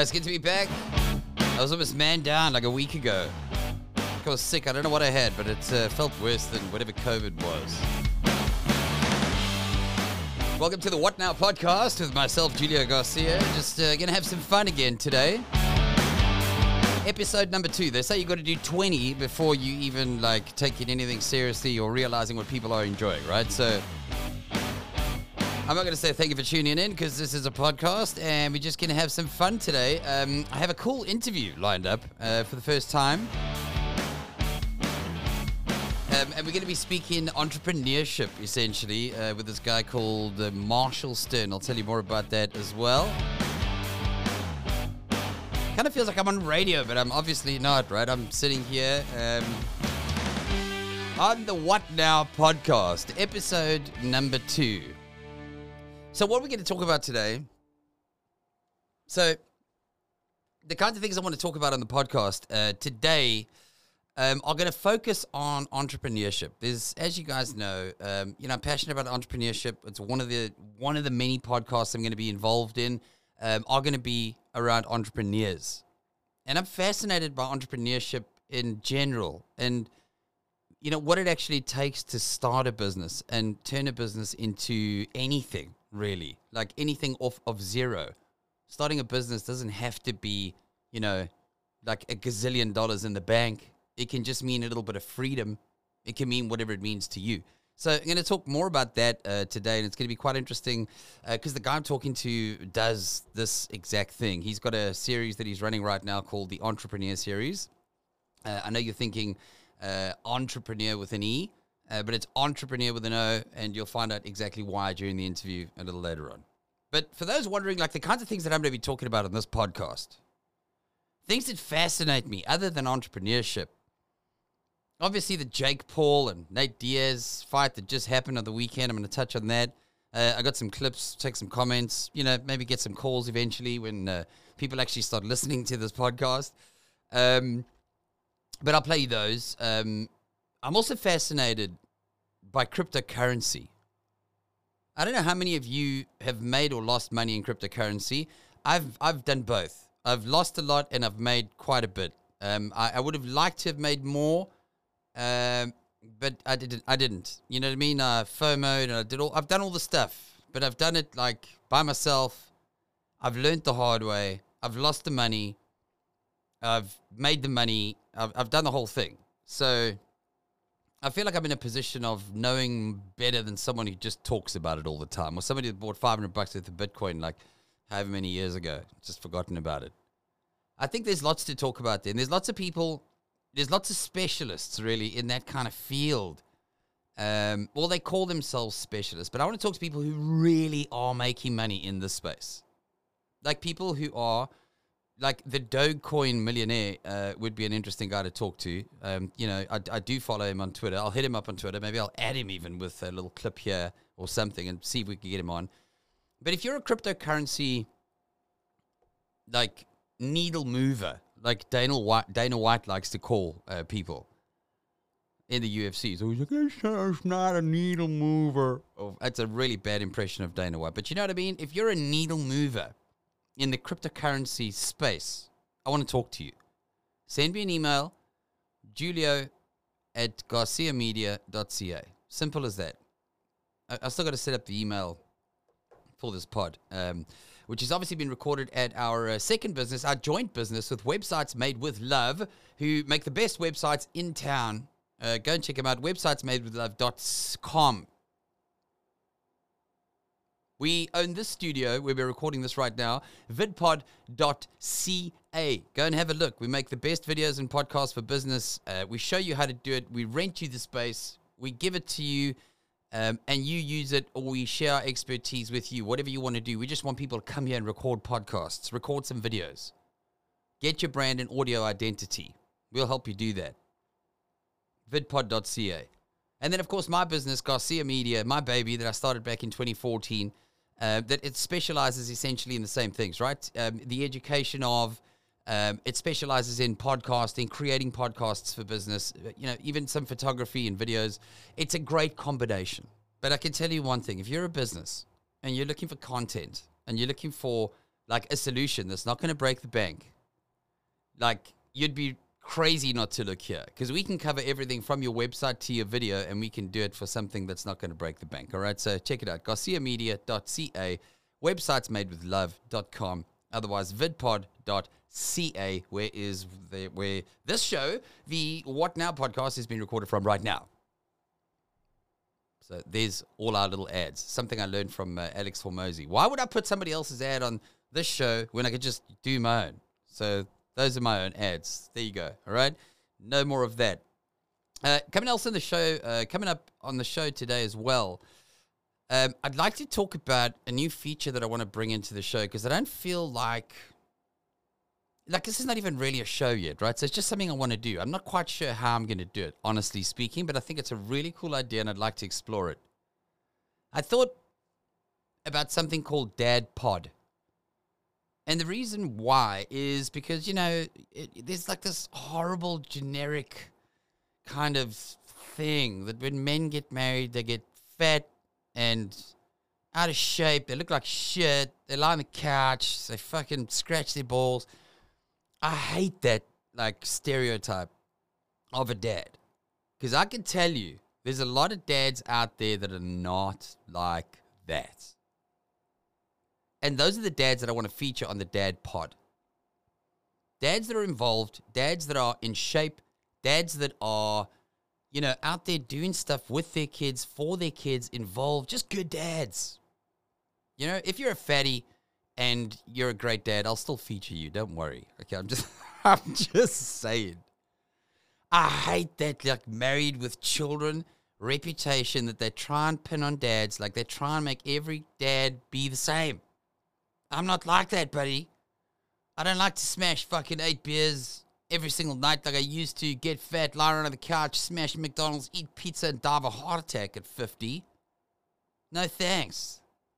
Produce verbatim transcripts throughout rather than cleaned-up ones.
It's good to be back. I was almost man down like a week ago. I was sick. I don't know what I had, but it uh, felt worse than whatever COVID was. Welcome to the What Now podcast with myself, Julio Garcia. Just uh, going to have some fun again today. Episode number two. They say you got to do twenty before you even like taking anything seriously or realizing what people are enjoying, right? So I'm not going to say thank you for tuning in because this is a podcast and we're just going to have some fun today. Um, I have a cool interview lined up uh, for the first time. Um, and we're going to be speaking entrepreneurship, essentially, uh, with this guy called uh, Marshall Stern. I'll tell you more about that as well. Kind of feels like I'm on radio, but I'm obviously not, right? I'm sitting here um, on the What Now podcast, episode number two. So what are we going to talk about today? So the kinds of things I want to talk about on the podcast uh, today um, are going to focus on entrepreneurship. There's, as you guys know, um, you know, I'm passionate about entrepreneurship. It's one of the one of the many podcasts I'm going to be involved in um, are going to be around entrepreneurs. And I'm fascinated by entrepreneurship in general and, you know, what it actually takes to start a business and turn a business into anything. Really, like anything off of zero. Starting a business doesn't have to be, you know, like a gazillion dollars in the bank. It can just mean a little bit of freedom. It can mean whatever it means to you. So I'm going to talk more about that uh, today, and it's going to be quite interesting because uh, the guy I'm talking to does this exact thing. He's got a series that he's running right now called the Entrepreneur Series. Uh, I know you're thinking uh, entrepreneur with an E. Uh, but it's entrepreneur with an O, and you'll find out exactly why during the interview a little later on. But for those wondering, like the kinds of things that I'm going to be talking about on this podcast, things that fascinate me other than entrepreneurship, obviously the Jake Paul and Nate Diaz fight that just happened on the weekend. I'm going to touch on that. Uh, I got some clips, take some comments, you know, maybe get some calls eventually when uh, people actually start listening to this podcast. Um, but I'll play you those. Um, I'm also fascinated by cryptocurrency. I don't know how many of you have made or lost money in cryptocurrency. I've I've done both. I've lost a lot and I've made quite a bit. Um, I, I would have liked to have made more, um, but I didn't. I didn't. You know what I mean? I FOMO'd and I did all. I've done all the stuff, but I've done it like by myself. I've learned the hard way. I've lost the money. I've made the money. I've I've done the whole thing. So I feel like I'm in a position of knowing better than someone who just talks about it all the time, or somebody that bought five hundred bucks worth of Bitcoin like however many years ago, just forgotten about it. I think there's lots to talk about there. And there's lots of people, there's lots of specialists really in that kind of field. Um, well, they call themselves specialists, but I want to talk to people who really are making money in this space. Like people who are like the Dogecoin millionaire uh, would be an interesting guy to talk to. Um, you know, I, I do follow him on Twitter. I'll hit him up on Twitter. Maybe I'll add him even with a little clip here or something and see if we can get him on. But if you're a cryptocurrency, like, needle mover, like Dana White, Dana White likes to call uh, people in the U F C. So he's like, it's not a needle mover. Oh, that's a really bad impression of Dana White. But you know what I mean? If you're a needle mover in the cryptocurrency space, I want to talk to you. Send me an email, julio at garcia media dot c a. Simple as that. I, I still got to set up the email for this pod, um, which has obviously been recorded at our uh, second business, our joint business with Websites Made With Love, who make the best websites in town. Uh, go and check them out, websites made with love dot com. We own this studio where we're recording this right now, vidpod dot c a. Go and have a look. We make the best videos and podcasts for business. Uh, we show you how to do it. We rent you the space. We give it to you, um, and you use it, or we share our expertise with you, whatever you want to do. We just want people to come here and record podcasts, record some videos. Get your brand and audio identity. We'll help you do that. vidpod dot c a. And then, of course, my business, Garcia Media, my baby that I started back in twenty fourteen, Uh, that it specializes essentially in the same things, right? Um, the education of, um, it specializes in podcasting, creating podcasts for business, you know, even some photography and videos. It's a great combination. But I can tell you one thing. If you're a business and you're looking for content and you're looking for like a solution that's not going to break the bank, like you'd be crazy not to look here, because we can cover everything from your website to your video, and we can do it for something that's not going to break the bank. All right, so check it out, garcia media dot c a, websites made with love dot com, otherwise vidpod dot c a, where is the where this show, the What Now podcast, is being recorded from right now. So there's all our little ads. Something I learned from uh, Alex Hormozy. Why would I put somebody else's ad on this show when I could just do my own? So those are my own ads. There you go. All right. No more of that. Uh, coming else in the show, uh, coming up on the show today as well. Um, I'd like to talk about a new feature that I want to bring into the show, because I don't feel like, like this is not even really a show yet, right? So it's just something I want to do. I'm not quite sure how I'm going to do it, honestly speaking, but I think it's a really cool idea and I'd like to explore it. I thought about something called Dad Pod. And the reason why is because, you know, it, there's like this horrible generic kind of thing that when men get married, they get fat and out of shape. They look like shit. They lie on the couch. They fucking scratch their balls. I hate that, like, stereotype of a dad. Because I can tell you, there's a lot of dads out there that are not like that. And those are the dads that I want to feature on the Dad Pod. Dads that are involved, dads that are in shape, dads that are, you know, out there doing stuff with their kids, for their kids, involved, just good dads. You know, if you're a fatty and you're a great dad, I'll still feature you. Don't worry. Okay, I'm just, I'm just saying. I hate that, like, married with children reputation that they try and pin on dads. Like, they try and make every dad be the same. I'm not like that, buddy. I don't like to smash fucking eight beers every single night like I used to, get fat, lie around on the couch, smash McDonald's, eat pizza, and die of a heart attack at fifty. No thanks.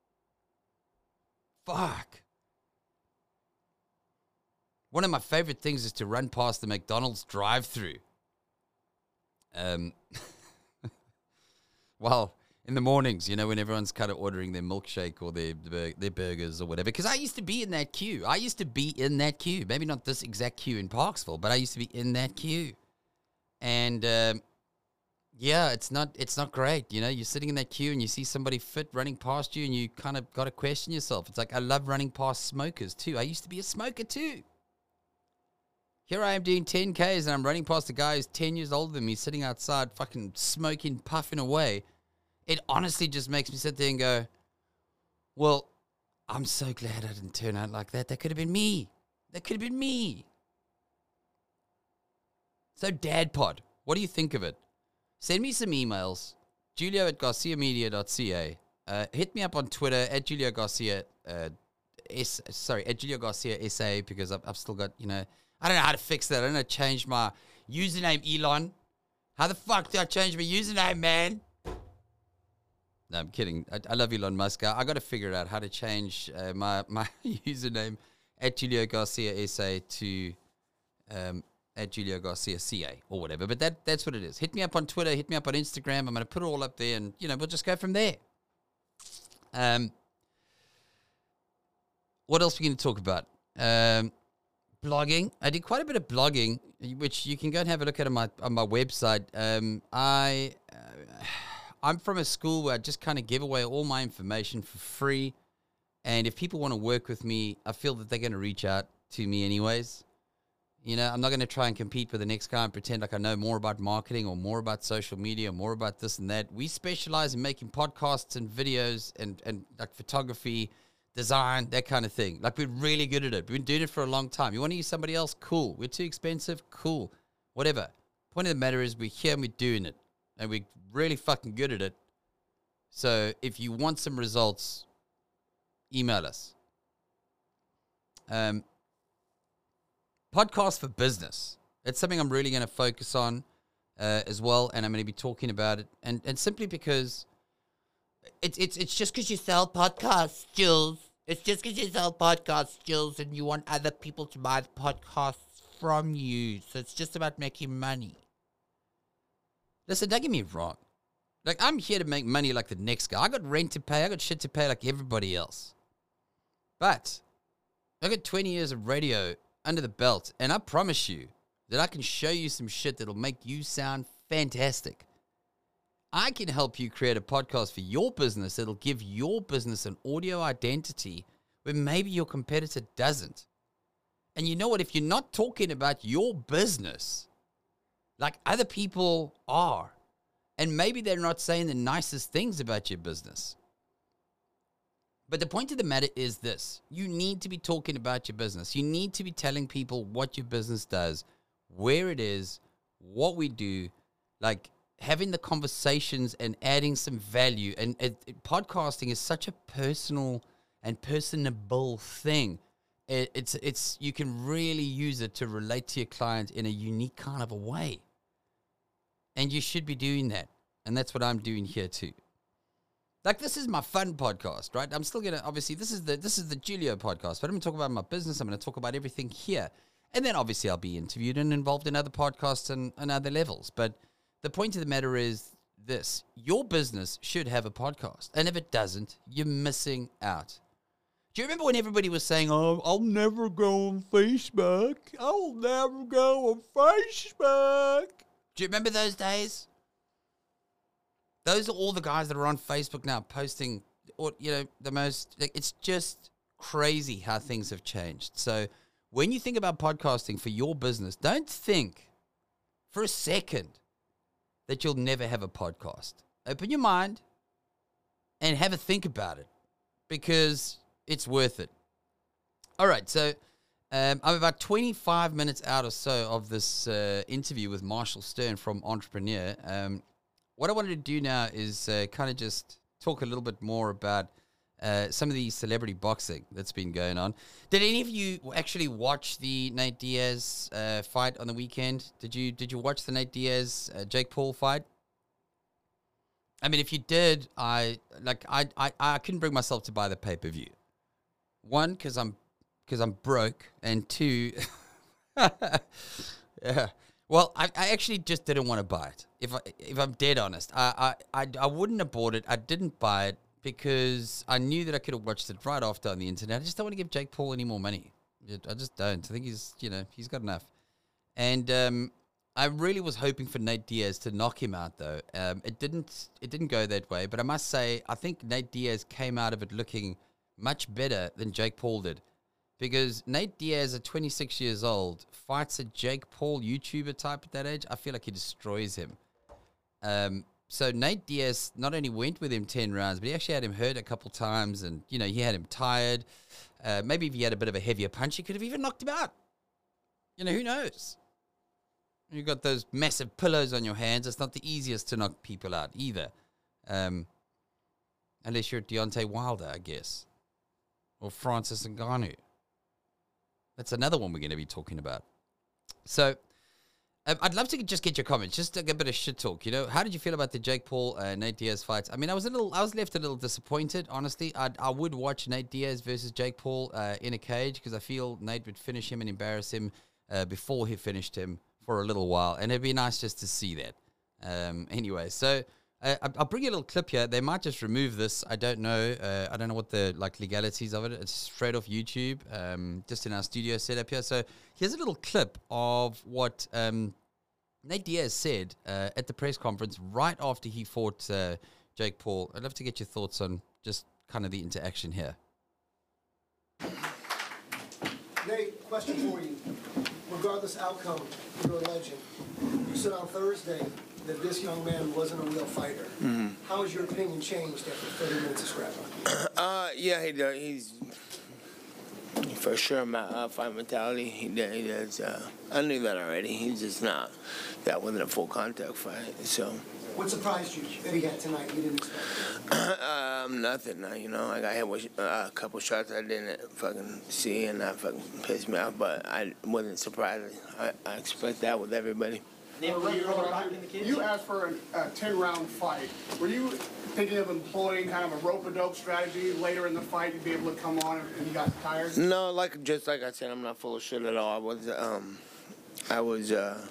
Fuck. One of my favorite things is to run past the McDonald's drive-thru. Um, well, in the mornings, you know, when everyone's kind of ordering their milkshake or their their burgers or whatever. Because I used to be in that queue. I used to be in that queue. Maybe not this exact queue in Parksville, but I used to be in that queue. And um, yeah, it's not it's not great. You know, you're sitting in that queue and you see somebody fit running past you, and you kind of got to question yourself. It's like, I love running past smokers too. I used to be a smoker too. Here I am doing ten Ks and I'm running past a guy who's ten years older than me, sitting outside fucking smoking, puffing away. It honestly just makes me sit there and go, well, I'm so glad I didn't turn out like that. That could have been me. That could have been me. So Dad Pod, what do you think of it? Send me some emails, julio at garcia media dot c a. Uh, hit me up on Twitter, at Julio Garcia, uh, S, sorry, at Julio Garcia S A, because I've, I've still got, you know, I don't know how to fix that. I don't know how to change my username, Elon. How the fuck do I change my username, man? No, I'm kidding. I, I love Elon Musk. I, I got to figure out how to change uh, my, my username at Julio Garcia S A to um, at Julio Garcia C A or whatever. But that that's what it is. Hit me up on Twitter. Hit me up on Instagram. I'm going to put it all up there, and, you know, we'll just go from there. Um, what else are we going to talk about? Um, blogging. I did quite a bit of blogging, which you can go and have a look at on my on my website. Um, I. Uh, I'm from a school where I just kind of give away all my information for free. And if people want to work with me, I feel that they're going to reach out to me anyways. You know, I'm not going to try and compete with the next guy and pretend like I know more about marketing or more about social media or more about this and that. We specialize in making podcasts and videos and, and like photography, design, that kind of thing. Like, we're really good at it. We've been doing it for a long time. You want to use somebody else? Cool. We're too expensive? Cool. Whatever. Point of the matter is, we're here and we're doing it. And we're really fucking good at it. So if you want some results, email us. Um, podcast for business. It's something I'm really going to focus on uh, as well, and I'm going to be talking about it. And and simply because it's it's it's just because you sell podcasts, Jules. It's just because you sell podcasts, Jules, and you want other people to buy the podcasts from you. So it's just about making money. Listen, don't get me wrong. Like, I'm here to make money like the next guy. I got rent to pay. I got shit to pay like everybody else. But I got twenty years of radio under the belt, and I promise you that I can show you some shit that'll make you sound fantastic. I can help you create a podcast for your business that'll give your business an audio identity where maybe your competitor doesn't. And you know what? If you're not talking about your business like other people are, and maybe they're not saying the nicest things about your business. But the point of the matter is this. You need to be talking about your business. You need to be telling people what your business does, where it is, what we do, like having the conversations and adding some value. And it, it, podcasting is such a personal and personable thing. It, it's, it's, you can really use it to relate to your client in a unique kind of a way. And you should be doing that. And that's what I'm doing here too. Like, this is my fun podcast, right? I'm still going to, obviously, this is the this is the Julio podcast, but I'm going to talk about my business. I'm going to talk about everything here. And then, obviously, I'll be interviewed and involved in other podcasts and, and other levels. But the point of the matter is this. Your business should have a podcast. And if it doesn't, you're missing out. Do you remember when everybody was saying, oh, I'll never go on Facebook. I'll never go on Facebook. Do you remember those days? Those are all the guys that are on Facebook now posting, or, you know, the most, like, it's just crazy how things have changed. So when you think about podcasting for your business, don't think for a second that you'll never have a podcast. Open your mind and have a think about it, because it's worth it. All right, so um, I'm about twenty-five minutes out or so of this uh, interview with Marshall Stern from Entrepreneur. Um, what I wanted to do now is uh, kind of just talk a little bit more about uh, some of the celebrity boxing that's been going on. Did any of you actually watch the Nate Diaz uh, fight on the weekend? Did you Did you watch the Nate Diaz uh, Jake Paul fight? I mean, if you did, I like I I, I couldn't bring myself to buy the pay per view. One, because I'm because I'm broke, and two, yeah. Well, I, I actually just didn't want to buy it. If I if I'm dead honest, I, I I I wouldn't have bought it. I didn't buy it because I knew that I could have watched it right after on the internet. I just don't want to give Jake Paul any more money. I just don't. I think he's you know he's got enough. And um, I really was hoping for Nate Diaz to knock him out, though. Um, it didn't. It didn't go that way. But I must say, I think Nate Diaz came out of it looking much better than Jake Paul did. Because Nate Diaz, at twenty-six years old, fights a Jake Paul YouTuber type at that age. I feel like he destroys him. Um, so Nate Diaz not only went with him ten rounds, but he actually had him hurt a couple times. And, you know, he had him tired. Uh, maybe if he had a bit of a heavier punch, he could have even knocked him out. You know, who knows? You've got those massive pillows on your hands. It's not the easiest to knock people out either. Um, unless you're Deontay Wilder, I guess. Or Francis Ngannou. That's another one we're going to be talking about. So, um, I'd love to just get your comments, just like a bit of shit talk. You know, how did you feel about the Jake Paul uh, Nate Diaz fights? I mean, I was a little, I was left a little disappointed, honestly. I'd, I would watch Nate Diaz versus Jake Paul uh, in a cage, because I feel Nate would finish him and embarrass him uh, before he finished him for a little while, and it'd be nice just to see that. Um, anyway, so. Uh, I'll bring you a little clip here. They might just remove this. I don't know. Uh, I don't know what the like legalities of it. It's straight off YouTube, um, just in our studio setup here. So here's a little clip of what um, Nate Diaz said uh, at the press conference right after he fought uh, Jake Paul. I'd love to get your thoughts on just kind of the interaction here. Nate, question for you. Regardless outcome, you're a legend. You said on Thursday that this young man wasn't a real fighter. Mm-hmm. How has your opinion changed after thirty minutes of scrapping? Uh, yeah, he does. He's for sure my uh, fight mentality. He does. He does uh, I knew that already. He's just not. That wasn't a full contact fight. So. What surprised you that he had tonight? You didn't expect. um, nothing. Uh, you know, I got hit with uh, a couple shots I didn't fucking see, and that fucking pissed me off. But I wasn't surprised. I, I expect that with everybody. You asked for a ten-round fight. Were you thinking of employing kind of a rope-a-dope strategy later in the fight? You'd be able to come on and you got tired? No, like just like I said, I'm not full of shit at all. I was, um, I was, uh,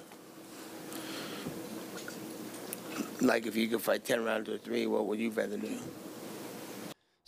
like if you could fight ten rounds or three, what would you rather do?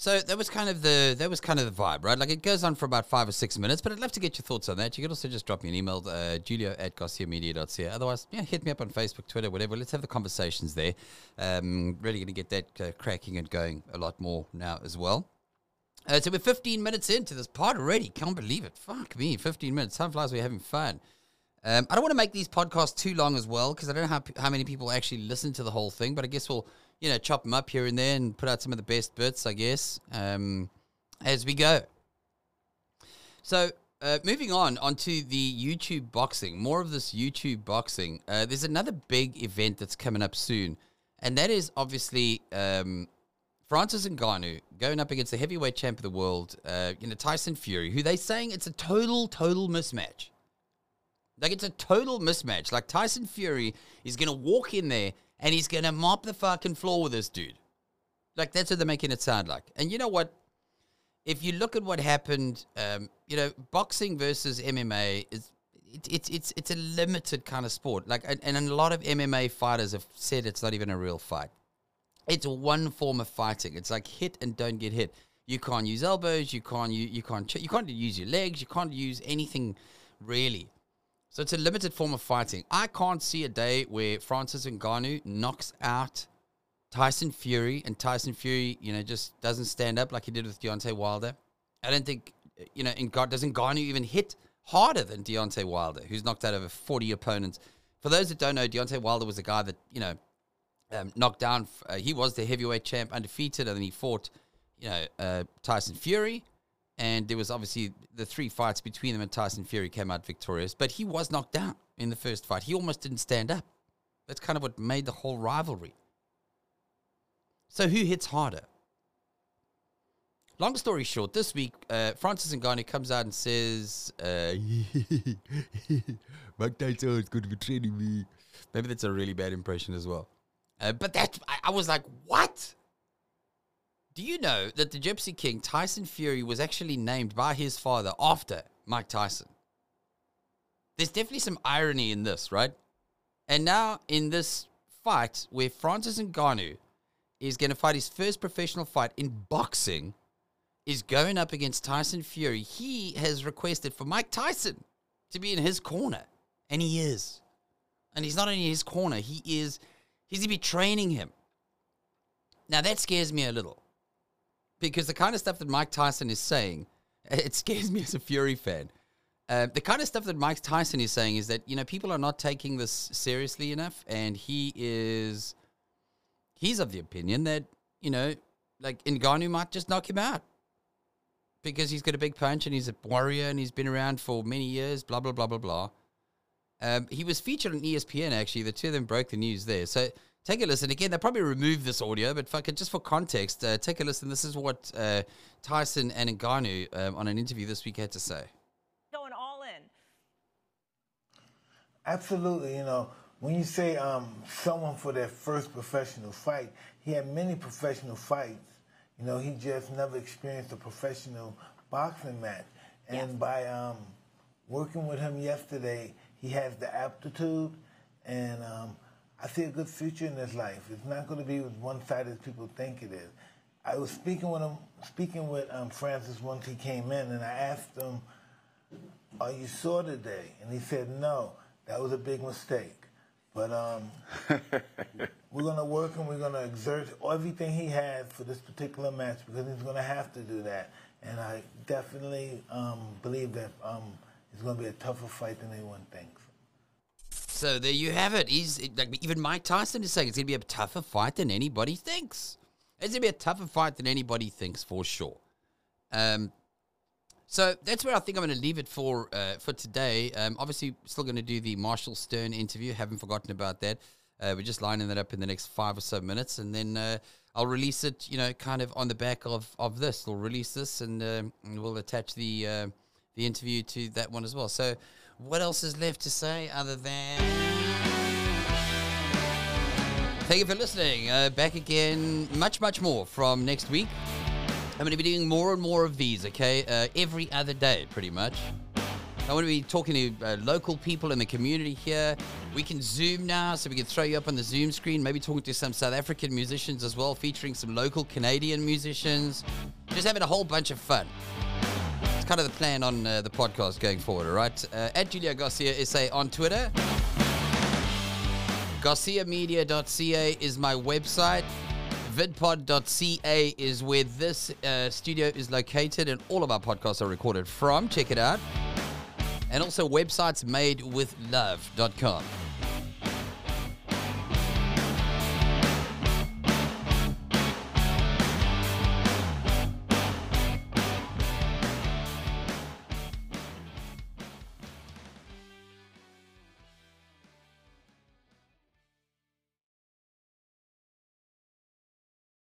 So that was kind of the that was kind of the vibe, right? Like it goes on for about five or six minutes, but I'd love to get your thoughts on that. You could also just drop me an email, uh, julio at garcia media dot c a. Otherwise, yeah, hit me up on Facebook, Twitter, whatever. Let's have the conversations there. Um, really going to get that uh, cracking and going a lot more now as well. Uh, so we're fifteen minutes into this pod already. Can't believe it. Fuck me, fifteen minutes. Time flies. We're having fun. Um, I don't want to make these podcasts too long as well because I don't know how, how many people actually listen to the whole thing, but I guess we'll, you know, chop them up here and there and put out some of the best bits, I guess, um, as we go. So, uh, moving on, onto the YouTube boxing, more of this YouTube boxing. Uh, there's another big event that's coming up soon, and that is obviously um, Francis Ngannou going up against the heavyweight champ of the world, uh, you know, Tyson Fury, who they're saying it's a total, total mismatch. Like, it's a total mismatch. Like, Tyson Fury is going to walk in there and he's going to mop the fucking floor with this dude. Like, that's what they're making it sound like. And you know what? If you look at what happened, um, you know, boxing versus M M A, is it, it's it's it's a limited kind of sport. Like, and, and a lot of M M A fighters have said it's not even a real fight. It's one form of fighting. It's like hit and don't get hit. You can't use elbows. You can't you, you can't you can't use your legs. You can't use anything really. So it's a limited form of fighting. I can't see a day where Francis Ngannou knocks out Tyson Fury and Tyson Fury, you know, just doesn't stand up like he did with Deontay Wilder. I don't think, you know, doesn't Ngannou even hit harder than Deontay Wilder, who's knocked out over forty opponents. For those that don't know, Deontay Wilder was a guy that, you know, um, knocked down. Uh, he was the heavyweight champ, undefeated, and then he fought, you know, uh, Tyson Fury. And there was obviously the three fights between them, and Tyson Fury came out victorious. But he was knocked down in the first fight. He almost didn't stand up. That's kind of what made the whole rivalry. So who hits harder? Long story short, this week, uh, Francis Ngannou comes out and says, uh, Mike Tyson is going to be training me. Maybe that's a really bad impression as well. Uh, but that, I, I was like, what? Do you know that the Gypsy King, Tyson Fury, was actually named by his father after Mike Tyson? There's definitely some irony in this, right? And now in this fight where Francis Ngannou is going to fight his first professional fight in boxing, is going up against Tyson Fury, he has requested for Mike Tyson to be in his corner. And he is. And he's not only in his corner, he is, he's going to be training him. Now that scares me a little. Because the kind of stuff that Mike Tyson is saying, it scares me as a Fury fan. Uh, the kind of stuff that Mike Tyson is saying is that, you know, people are not taking this seriously enough. And he is, he's of the opinion that, you know, like Ngannou might just knock him out. Because he's got a big punch and he's a warrior and he's been around for many years, blah, blah, blah, blah, blah. Um, he was featured on E S P N, actually. The two of them broke the news there. So take a listen. Again, they probably removed this audio, but fuck it, just for context, uh, take a listen. This is what uh, Tyson and Ngannou um, on an interview this week had to say. Going all in. Absolutely. You know, when you say um, someone for their first professional fight, he had many professional fights. You know, he just never experienced a professional boxing match. And yeah. by um, working with him yesterday, he has the aptitude, and um, I see a good future in his life. It's not going to be as one-sided as people think it is. I was speaking with him, speaking with um, Francis once he came in, and I asked him, "Are you sore today?" And he said, "No, that was a big mistake." But um, we're going to work and we're going to exert everything he has for this particular match because he's going to have to do that. And I definitely um, believe that um, it's going to be a tougher fight than anyone thinks. So there you have it. He's like, even Mike Tyson is saying it's going to be a tougher fight than anybody thinks. It's going to be a tougher fight than anybody thinks for sure. Um, so that's where I think I'm going to leave it for uh, for today. Um, obviously, still going to do the Marshall Stern interview. Haven't forgotten about that. Uh, we're just lining that up in the next five or so minutes, and then uh, I'll release it. You know, kind of on the back of, of this. We'll release this, and, uh, and we'll attach the uh, the interview to that one as well. So, what else is left to say other than thank you for listening. Uh, back again, much much more from next week. I'm going to be doing more and more of these, okay? Uh, every other day, pretty much. I want to be talking to uh, local people in the community here. We can Zoom now, so we can throw you up on the Zoom screen. Maybe talking to some South African musicians as well, featuring some local Canadian musicians. Just having a whole bunch of fun. It's kind of the plan on uh, the podcast going forward, all right? Uh, at Julia Garcia S A on Twitter. Garcia Media dot C A is my website. vidpod dot C A is where this uh, studio is located, and all of our podcasts are recorded from. Check it out. And also websites made with love dot com